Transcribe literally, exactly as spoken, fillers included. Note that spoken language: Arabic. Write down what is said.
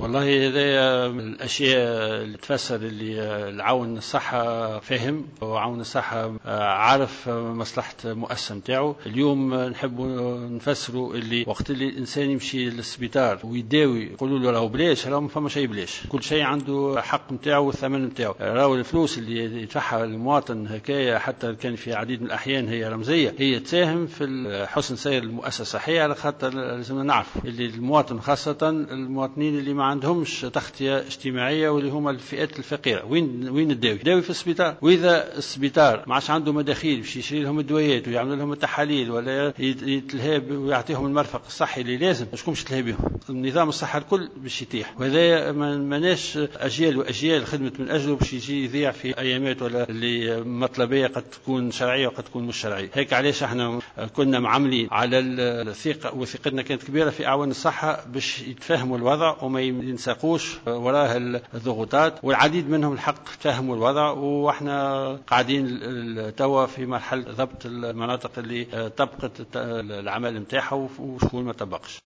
والله هذا من الأشياء اللي تفسر اللي العون الصحة فهم وعون الصحة عارف مصلحة مؤسسة نتاعو. اليوم نحب نفسروا اللي وقت اللي الإنسان يمشي للسبيطار ويداوي يقولوا له راهو بلاش، راهو ما فما شيء بلاش، كل شيء عنده حق نتاعو والثمن نتاعو. راهو الفلوس اللي يدفعها المواطن هكايا حتى كان في عديد من الأحيان هي رمزية، هي تساهم في حسن سير المؤسسة الصحية، على خاطر لازم نعرف اللي المواطن خاصة المواطنين اللي ما عندهمش تغطية اجتماعية واللي هما الفئات الفقيرة وين وين الداوي؟ داوي في السبيطار. وإذا السبيطار ما عادش عنده مداخيل باش يشري لهم الدويات ويعمل لهم التحاليل ولا يتلهى ويعطيهم المرفق الصحي اللي لازم، شكون باش تلهى بهم؟ النظام الصحي الكل باش يطيح. وهذا ماناش أجيال وأجيال خدمت من أجله باش يجي يذيع في أيامات ولا اللي مطلبية قد تكون شرعية وقد تكون مش شرعية. هيك علاش احنا كنا معاملين على الثقة وثقتنا كانت كبيرة في أعوان الصحة باش يتفهموا الوضع وما ينساقوش وراء الضغوطات، والعديد منهم الحق فهموا الوضع. واحنا قاعدين توا في مرحلة ضبط المناطق اللي طبقت العمل نتاعها وشكون ما طبقش.